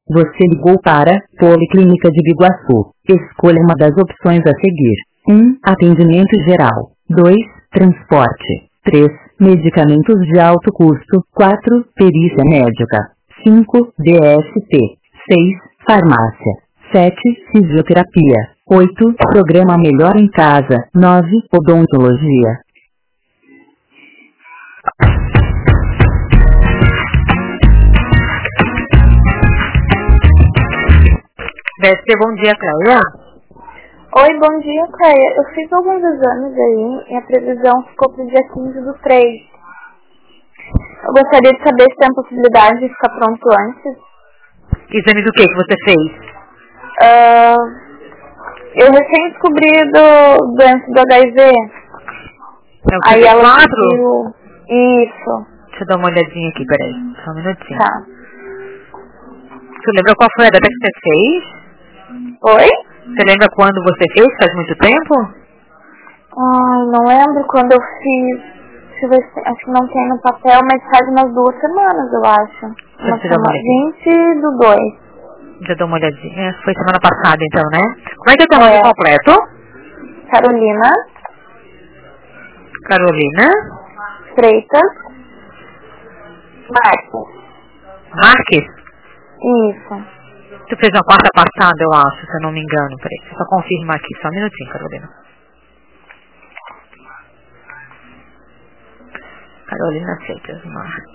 Você ligou para Policlínica de Biguaçu. Escolha uma das opções a seguir. 1. Atendimento geral. 2. Transporte. 3. Medicamentos de alto custo. 4. Perícia médica. 5. DST. 6. Farmácia. 7. Fisioterapia. 8. Programa Melhor em Casa. 9. Odontologia. DST, bom dia, Cléia. Oi, bom dia, Cléia. Eu fiz alguns exames aí e a previsão ficou pro dia 15/3. Eu gostaria de saber se tem a possibilidade de ficar pronto antes. Exame do que você fez? Eu recém descobri do doença do HIV. É o aí ela 4? pediu... Isso. Deixa eu dar uma olhadinha aqui, peraí. Só um minutinho. Tá. Você lembra qual foi a data que você fez? Oi? Você lembra quando você fez? Faz muito tempo? Não lembro quando eu fiz. Deixa eu ver se... Acho que não tem no papel, mas faz umas 2 semanas, eu acho. Deixa eu dar uma olhadinha. 20/2. Deixa eu dar uma olhadinha. Foi semana passada, então, né? Como é que é o teu nome completo? Carolina Freitas Marques? Isso. Tu fez na quarta passada, eu acho, se eu não me engano. Peraí, deixa eu só confirmar aqui. Só um minutinho, Carolina. Carolina Freitas Marques.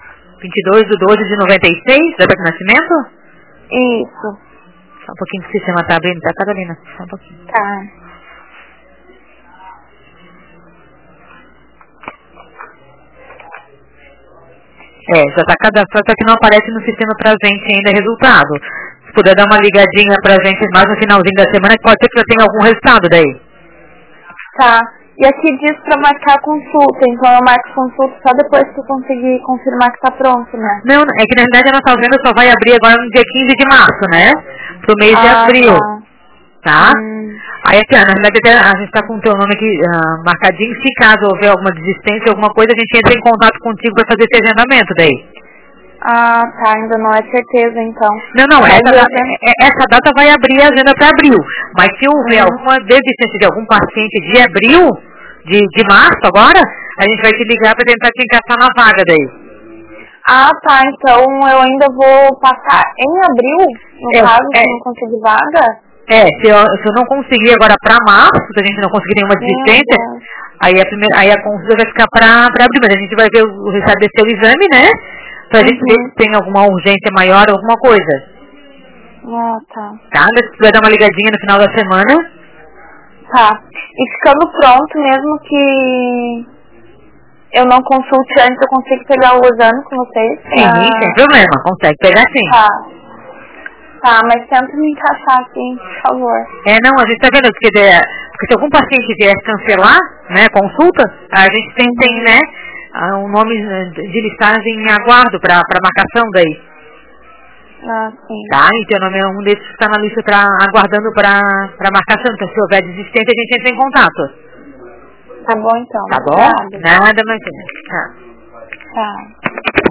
22/12/96, data de nascimento? Isso. Só um pouquinho que o sistema tá abrindo, tá, Carolina? Só um pouquinho. Tá. Já tá cadastrado, só que não aparece no sistema pra gente ainda resultado. Se puder dar uma ligadinha pra gente mais no finalzinho da semana, que pode ser que já tenha algum resultado daí. Tá. E aqui diz pra marcar a consulta, então eu marco consulta só depois que eu conseguir confirmar que tá pronto, né? Não, é que na realidade a nossa venda só vai abrir agora no dia 15 de março, né? Pro mês de abril. Tá? Aí aqui, na realidade a gente tá com o teu nome aqui marcadinho. Se caso houver alguma desistência, alguma coisa, a gente entra em contato contigo pra fazer esse agendamento daí. Tá, ainda não é certeza então. Não, essa data vai abrir a agenda para abril. Mas se houver alguma desistência de algum paciente de abril, de março agora, a gente vai te ligar para tentar te encaixar na vaga daí. Tá, então eu ainda vou passar em abril, no caso, se não conseguir vaga? Se eu não conseguir agora para março, se a gente não conseguir nenhuma desistência, aí a consulta vai ficar para abril, mas a gente vai ver o resultado desse seu exame, né? Pra gente ver se tem alguma urgência maior, alguma coisa. Tá. Você vai dar uma ligadinha no final da semana. Tá. E ficando pronto, mesmo que eu não consulte antes, eu consigo pegar o exame com vocês? Sim, sem problema. Consegue pegar sim. Tá, mas tenta me encaixar aqui, por favor. Não, a gente tá vendo, porque se algum paciente vier cancelar, né, consulta, a gente tem né, um nome de listagem em aguardo para marcação daí. Sim. Tá, e teu nome é um desses que está na lista aguardando para marcação. Então, se houver desistência, a gente entra em contato. Tá bom, então. Tá bom? Nada mais. Tá.